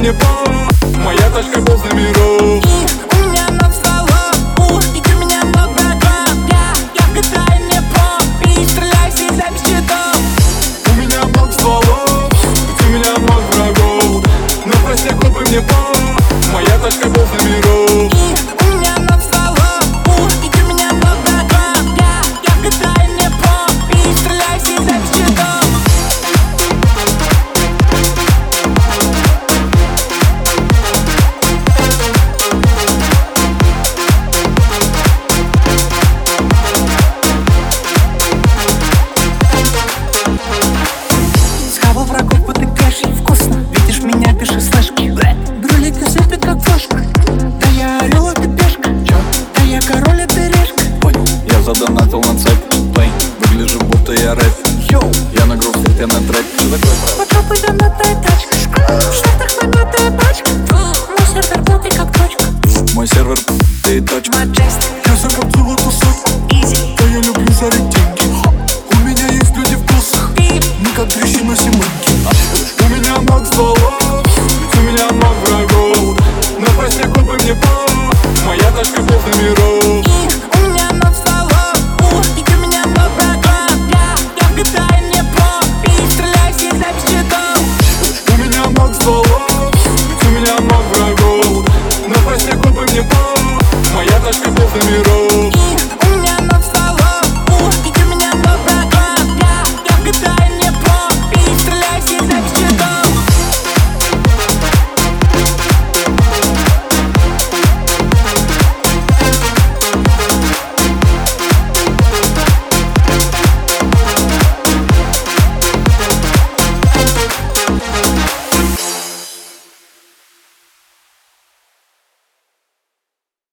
мне по. Моя тачка полза миров. И у меня много стволов, и ты меня много врагов. Я вгадаю мне по, и стреляй всегда без щитов. У меня много стволов, и у меня много врагов. Но прости, купи мне по. Моя тачка полза миров. И у меня много стволов, и ты меня много врагов. Я вгадаю мне по, и стреляй всегда без щитов. Врагов потыкаешь, ей вкусно. Видишь меня, пиши слэшки. Брюлик на сыпет, как флешка. Да я орел, а ты пешка. Да я король, а ты решка. Ой, я задонатил на цепь. Плей, выгляжу, будто я рэп. Я на грув, я на трэп. Что такое, брат? Под жопой донатная тачка, в штатах помятая пачка. Мой сервер плотный, как точка. Мой сервер, ты точка. Маджестик, Я закоптил эту сотку. изи. Да я люблю зарить деньги. У меня есть люди в косах. Мы как трещина зимы.